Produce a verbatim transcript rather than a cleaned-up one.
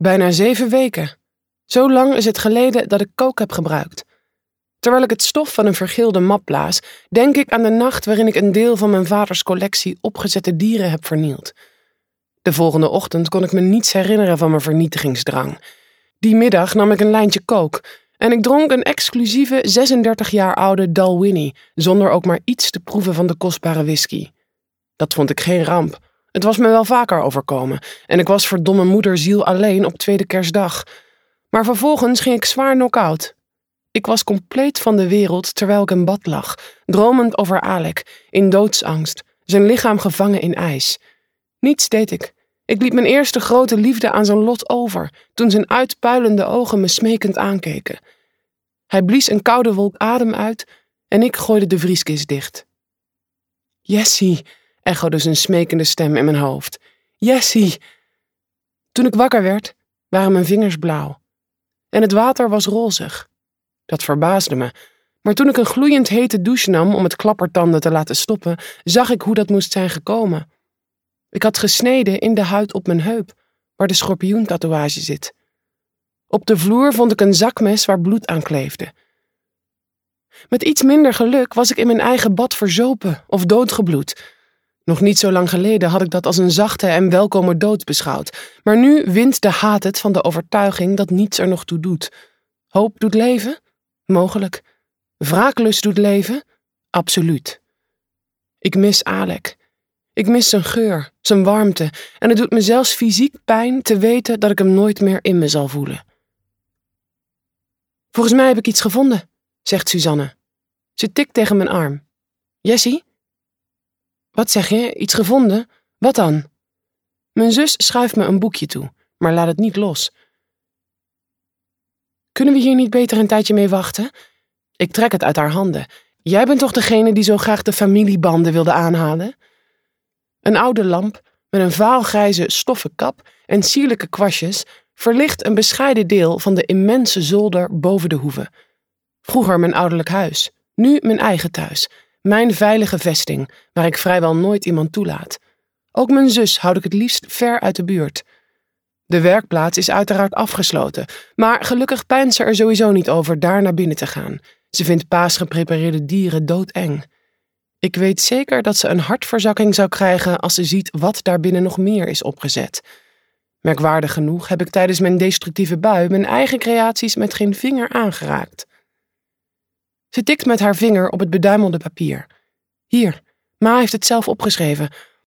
Bijna zeven weken. Zo lang is het geleden dat ik kook heb gebruikt. Terwijl ik het stof van een vergeelde map blaas, denk ik aan de nacht waarin ik een deel van mijn vaders collectie opgezette dieren heb vernield. De volgende ochtend kon ik me niets herinneren van mijn vernietigingsdrang. Die middag nam ik een lijntje kook en ik dronk een exclusieve zesendertig jaar oude Dalwhinnie, zonder ook maar iets te proeven van de kostbare whisky. Dat vond ik geen ramp. Het was me wel vaker overkomen en ik was verdomme moederziel alleen op tweede kerstdag. Maar vervolgens ging ik zwaar knock-out. Ik was compleet van de wereld terwijl ik in bad lag, dromend over Alec, in doodsangst, zijn lichaam gevangen in ijs. Niets deed ik. Ik liet mijn eerste grote liefde aan zijn lot over, toen zijn uitpuilende ogen me smekend aankeken. Hij blies een koude wolk adem uit en ik gooide de vrieskist dicht. Jessie, echode zijn smekende stem in mijn hoofd. Jessie! Toen ik wakker werd, waren mijn vingers blauw. En het water was rozig. Dat verbaasde me, maar toen ik een gloeiend hete douche nam om het klappertanden te laten stoppen, zag ik hoe dat moest zijn gekomen. Ik had gesneden in de huid op mijn heup, waar de schorpioentatoeage zit. Op de vloer vond ik een zakmes waar bloed aan kleefde. Met iets minder geluk was ik in mijn eigen bad verzopen of doodgebloed. Nog niet zo lang geleden had ik dat als een zachte en welkome dood beschouwd, maar nu wint de haat het van de overtuiging dat niets er nog toe doet. Hoop doet leven? Mogelijk. Wraaklust doet leven? Absoluut. Ik mis Alec. Ik mis zijn geur, zijn warmte en het doet me zelfs fysiek pijn te weten dat ik hem nooit meer in me zal voelen. Volgens mij heb ik iets gevonden, zegt Suzanne. Ze tikt tegen mijn arm. Jessie? Wat zeg je? Iets gevonden? Wat dan? Mijn zus schuift me een boekje toe, maar laat het niet los. Kunnen we hier niet beter een tijdje mee wachten? Ik trek het uit haar handen. Jij bent toch degene die zo graag de familiebanden wilde aanhalen? Een oude lamp met een vaalgrijze stoffen kap en sierlijke kwastjes verlicht een bescheiden deel van de immense zolder boven de hoeve. Vroeger mijn ouderlijk huis, nu mijn eigen thuis, mijn veilige vesting, waar ik vrijwel nooit iemand toelaat. Ook mijn zus houd ik het liefst ver uit de buurt. De werkplaats is uiteraard afgesloten, maar gelukkig pijnt ze er sowieso niet over daar naar binnen te gaan. Ze vindt paas geprepareerde dieren doodeng. Ik weet zeker dat ze een hartverzakking zou krijgen als ze ziet wat daar binnen nog meer is opgezet. Merkwaardig genoeg heb ik tijdens mijn destructieve bui mijn eigen creaties met geen vinger aangeraakt. Ze tikt met haar vinger op het beduimelde papier. Hier, Ma heeft het zelf opgeschreven.